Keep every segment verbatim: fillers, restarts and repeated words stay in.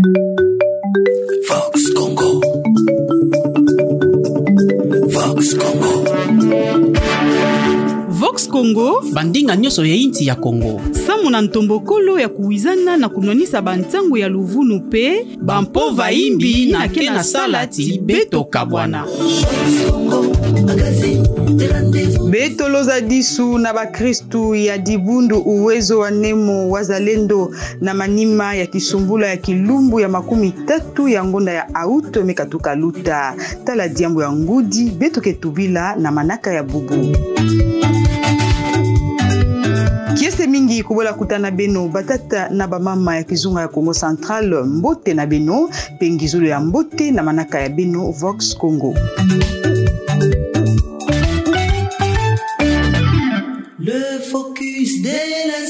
Vox Congo. Vox Congo. Vox Congo, bandinga nyonso ya inti ya Congo. Samu na ntombokolo ya kuwizana na kunonisa bantango ya luvunu pe bampo vaimbi na kena salati beto kabwana. Beto loza disu na bakristu ya dibundu uwezo wa nemo wazalendo na manima ya kisumbula ya kilumbu ya makumi tatu ya ngonda ya auto mekatuka luta. Tala diambu ya ngudi beto ketubila na manaka ya bubu. Kiese mingi kubola kutana beno batata na bamama ya kizunga ya Congo Central mbote na beno pengizulu ya mbote na manaka ya beno Vox Congo. Le focus de la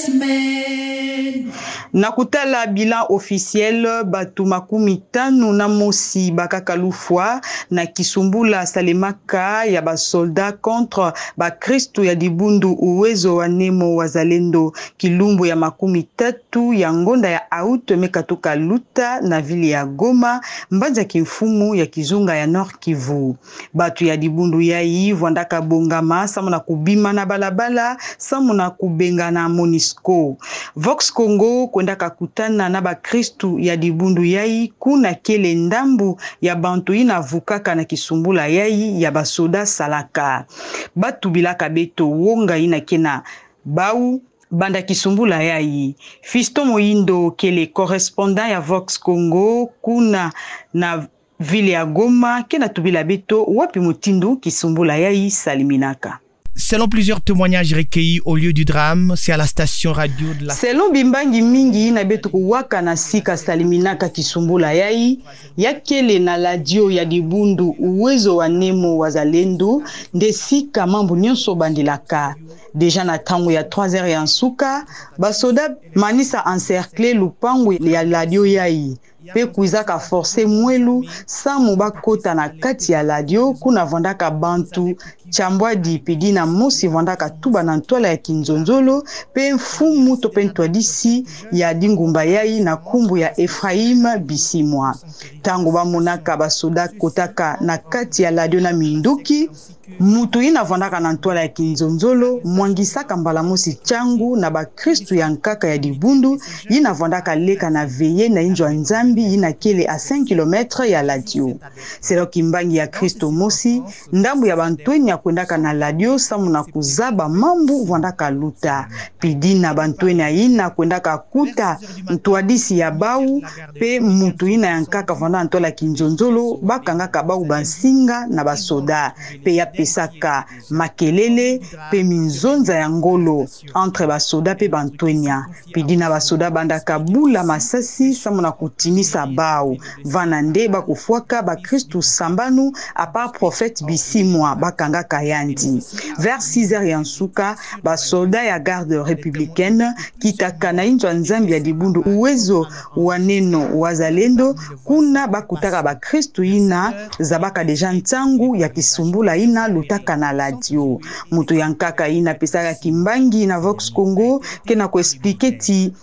semaine. Nakutala bilan officiel batu makumi tano na mosi bakakalufwa na kisumbula salemaka ya basolda contre bakristu ya dibundu uwezo wa nemo wazalendo kilumbu ya makumi tatu ya ngonda ya auto mekatuka luta na vili ya Goma mbanja kimfumu ya kizunga ya Nord Kivu. Batu ya dibundu yai vwandaka bongama samu na kubima na balabala samu na kubenga na Monisco. Vox Congo kwenda kakutana na bakristu ya dibundu yai kuna kele ndambu ya bantu ina vukaka na kisumbula yai ya basoda salaka. Batu bilaka beto wonga ina kena bau banda kisumbula yai. Fiston Moindo kele correspondant ya Vox Congo kuna na vile ya Goma kena tubila beto wapi mutindu kisumbula yai saliminaka. Selon plusieurs témoignages recueillis au lieu du drame, c'est à la station radio de la... Selon bimbangi mingi na betu kuwaka na sika saliminaka kisumbula yai, yakele na radio ya dibundu uwezo wa nemo wazalendo, nde sika mambu nyonso bandilaka. Deja na tango ya trois heures ya nsuka, basoda manisa encercler lupangu ya radio yai. Pe kuizaka force mwelu samu bakota na kati ya ladio kuna vandaka bantu chambwa di pedi na mosi vandaka tuba na ntola ya kinzonzolo pe mfumu to pentwa disi ya dingumba yai na kumbu ya Efraim Bisimwa. Tango bamonaka basoda kotaka na kati ya ladio na minduki mutu ina vandaka na ntola ya kinzonzolo mwangisaka mbala mosi changu na bakristu ya nkaka ya dibundu ina vandaka leka na veye na injwa nzambi ina kele a cinq kilomètres ya ladio. Selo kimbangi ya Kristo mosi ndambu ya bantweni ya kwendaka na ladio samu na kuzaba mambu vandaka luta. Pidina bantweni ya ina kwendaka kuta mtuadisi ya bau pe mutu ina ya nkaka vandaka ntola kinzonzolo bakangaka bau bansinga na basoda pe ya pesaka makelele pe minzonza ya ngolo entre basoda pe bantwenya. Pidina basoda bandaka bula masasi samu na kutimisa bao vanande bakufuaka bakristu sambanu apa prophète Bisimwa bakanga kayandi. Vers six heures ya nsuka basoda ya garde républicaine kitaka na injwa nzambi ya dibundu uwezo wa neno wazalendo kuna bakutaka bakristu ina zabaka deja ntangu ya kisumbula ina lutaka na ladio. Mutu ya nkaka ina pesaka kimbangi na Vox Congo kena ko explique ti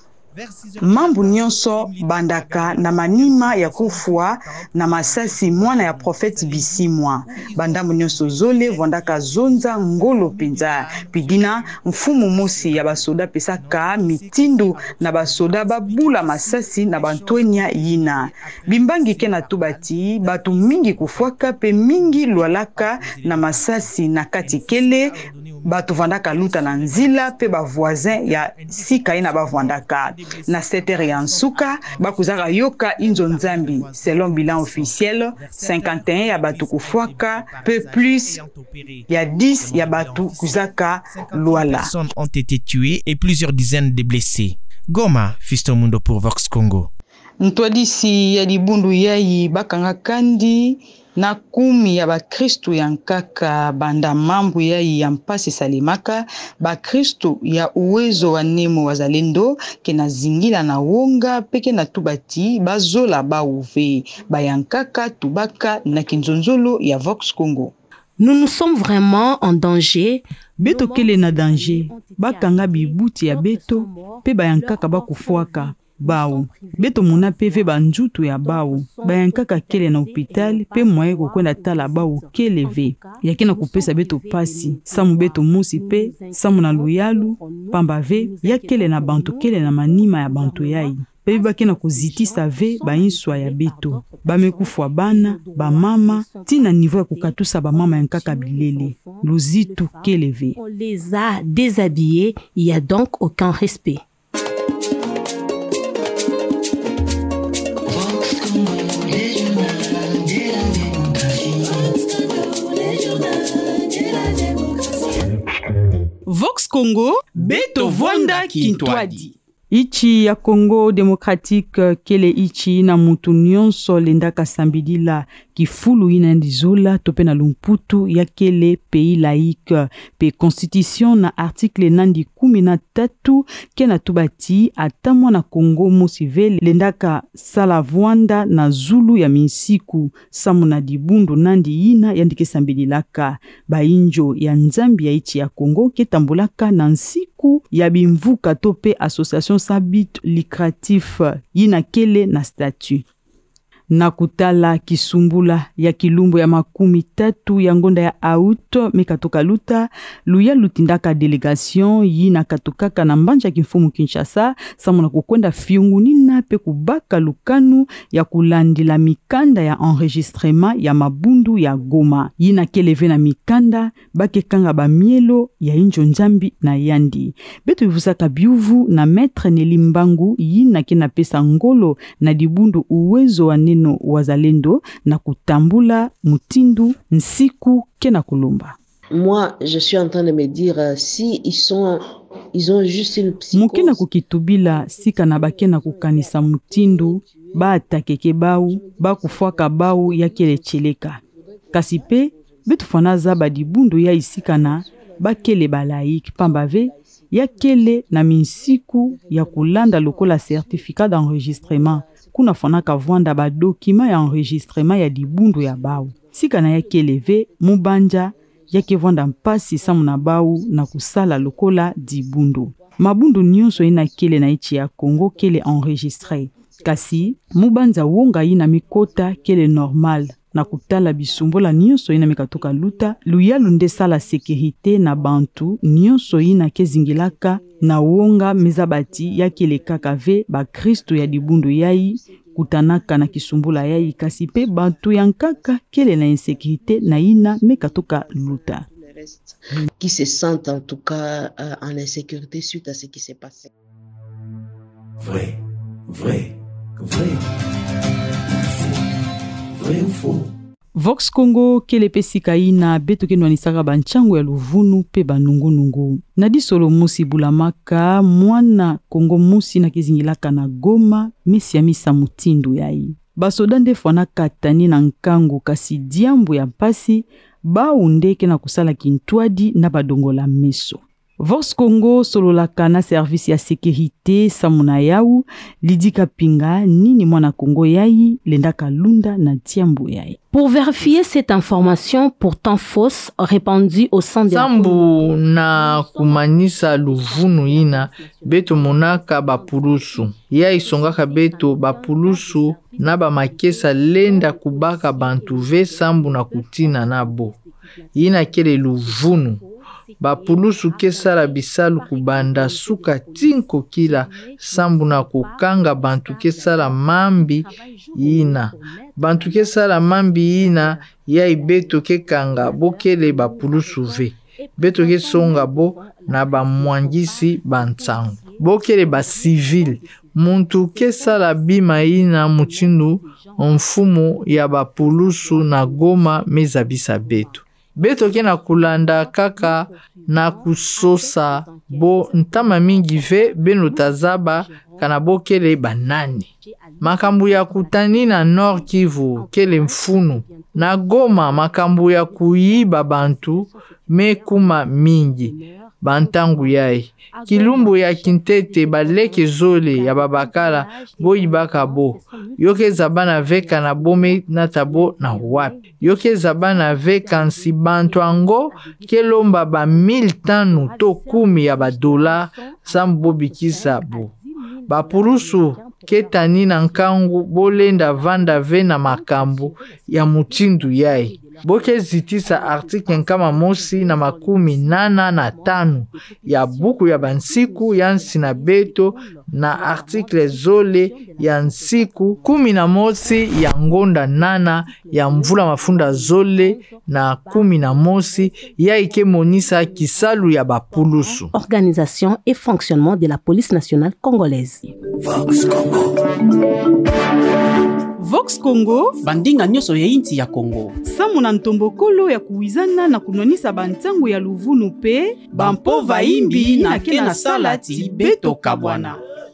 mambu nyonso bandaka na manima ya kufua na masasi mwana ya prophète Bisimwa. Bandambu nyonso zole vondaka zonza ngolo penza. Pidina mfumu mosi ya basoda pesaka mitindu na basoda babula masasi na bantwenya yina. Bimbangi kena tubati batu mingi kufuaka pe mingi lwalaka na masasi na katikele batu vandaka luta na nzila pe ba voisin ya sika ina ba vandaka. Na setere ya nsuka bakuzaka yoka inzo nzambi. Selon bilan officiel, cinquante et un ya batu kufuaka peu plus ya dix ya batu kuzaka luala. Personnes ont été tuées et plusieurs dizaines de blessés. Goma, Fiston Mundo pour Vox Congo. Ntwadisi ya dibundu yai bakanga kandi na kumi ya bakristu ya nkaka banda mambu yai ya mpasi salimaka bakristu ya uwezo wa nemo wazalendo kena zingila na wonga peke na tubati bazola bauve bayankaka tubaka na kinzonzolo ya Vox Congo. Nous nous sommes vraiment en danger. Beto kele na danger bakanga bibuti ya beto pe bayankaka bakufuaka bao. Beto muna P V banjutu ya bao. Bayankaka kele na hopital pe mwaye kukwenda tala bao kele ve. Yakena kupesa beto pasi. Samu beto musi pe, samu na luyalu, pamba ve, ya kele na bantu kele na manima ya bantu yai. Pe bakena kuzitisa ve ba inswa ya beto. Bamekufwa bana, ba mama, tina niveau ya kukatusa ba mama yankaka bilele. Luzitu kele ve. On les a déshabillés, il y a donc aucun respect. Vox Congo, Beto Vonda Kintwadi. Ichi ya Congo Démocratique kele ichi na mutu nyonso lendaka sambidila kifulu ina ndizula tope na lumputu ya kele pays laïque pe constitution na article nandi kumi na tatu kena tubati atamwa na Congo musive lendaka sala vwanda na zulu ya minsiku samu na dibundu nandi ina yandike sambidilaka bainjo ya nzambi ya ichi ya Congo ketambulaka na nsiku ya bimvuka tope association sabit lucratif yina kele na statut. Na kutala kisumbula ya kilumbu ya makumi tatu ya ngonda ya auto mekatoka luta luya lutindaka delegation yina katokaka na mbanja kimfumu Kinshasa samu na kukwenda fiungu nina pe kubaka lukanu ya kulandila mikanda ya enregistrement ya mabundu ya Goma yina keleve na mikanda bakekanga ba mielo ya injo njambi na yandi beto ivusaka biuvu na maître Nelimbangu yina kena pesa ngolo na dibundu uwezo wa neno wazalendo na kutambula mutindu nsiku kena kulumba. Moi, je suis en train de me dire euh, si ils sont ils ont juste une psychose. Mukena kukitubila sika na bakena kukanisa mutindu ba atakeke bau ba kufwaka bau ya kele cheleka. Kasipe betu fanaza badibundu ya isikana bakele balaiki pambave ya kele na minsiku ya kulanda lokola certificat d'enregistrement kuna fanaka vwanda ba document ya enregistrement ya dibundu ya bau sika na ya keleve mubanja yake vwanda mpasi samu na bau na kusala lokola dibundu mabundu nyonso ina kele na ichi ya Congo kele enregistré kasi mubanza wonga ina mikota kele normal na kutala bisumbola nyonso ina mikatoka luta luyalu nde sala sécurité na bantu nyonso ina kezingilaka na wonga mezabati ya kele kakave ba Kristo ya dibundu yai kutanaka na kisumbula yai kasi pe bantu yankaka kele na insécurité na ina mekatoka luta qui se sentent en tout cas euh, en insécurité suite à ce qui s'est passé. Vrai, vrai, vrai. Vrai ou faux? Vox Congo kele pesika ina beto kenwanisaka banchango ya luvunu pe banungu-nungu. Nadi solo musi bulamaka mwana Congo musi na kizingilaka na Goma mesi ya misa mutindu yai. Basoda nde fwana katani na nkangu kasi diambu ya mpasi ba undeke na kusala kintwadi na badongola meso. Vox Congo sololaka na service ya sécurité samuna yau lidika pinga nini mwana Congo yai lendaka lunda na tiambu yai. Pour vérifier cette information pourtant fausse répandue au sein de Sambu na kumanisa luvunu ina beto monaka bapulusu. Ya isongaka beto bapulusu na bamakesa lenda kubaka bantu ve sambu na kutina nabo. Ina kele luvunu. Bapulusu kesala bisalu kubanda suka tinko kila sambu na kukanga bantu kesala mambi ina. Bantu kesala mambi ina ya ibeto kekanga bokele bapulusu ve. Beto kesonga bo na ba mwangisi bantsangu. Bokele ba civil. Muntu kesala bima ina muchindu mfumu ya bapulusu na Goma mezabisa beto. Beto kena kulanda kaka na kusosa bo ntama mingi ve beno tazaba kana bokele banani. Makambu ya kutani na Nord Kivu kele mfunu. Na Goma makambu ya kuiba bantu mekuma mingi. Bantangu yai. Kilumbu ya kintete baleke zole ya babakala bo ibaka bo. Yoke zabana veka na bome na tabo na wapi. Yoke zabana veka nsi bantu ango kelomba ba mil tanu to kumi ya ba dola sambo bikisa bo. Bapurusu ketani na nkangu bolenda vanda ve na makambo ya mutindu yai. Boke zitisa article nkama mosi na makumi nana na tano ya buku ya bansiku ya nsina beto na article zole ya nsiku kumi na mosi ya ngonda nana ya mvula mafunda zole na kumi na mosi ya ike monisa kisalu ya bapulusu. Organisation et fonctionnement de la police nationale congolaise. Vox Congo. Vox Congo, bandinga nyoso ya inti ya Congo. Samu na ntombokolo ya kuwizana na kunonisa bantangu ya luvunu pe Bampo vaimbi na kena salati beto kabwana.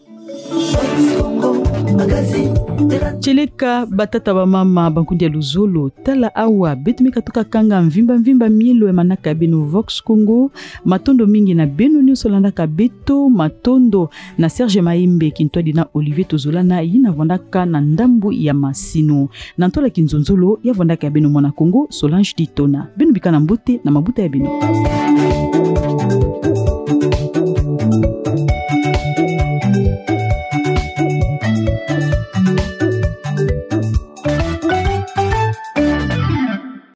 Cheleka batata ba mama bankundi ya luzolo tala awa betumika toka kanga mvimba mvimba mielo ya manaka beno Vox Congo matondo mingi na beno nyonso landaka beto matondo na Serge Maimbe kintwadi na Olivier Tozolana yina vondaka na ndambu ya masino na ntola kinzonzolo ya vondaka ya beno mwana Congo Solange Ditona beno bika na mbote na mabuta ya beno.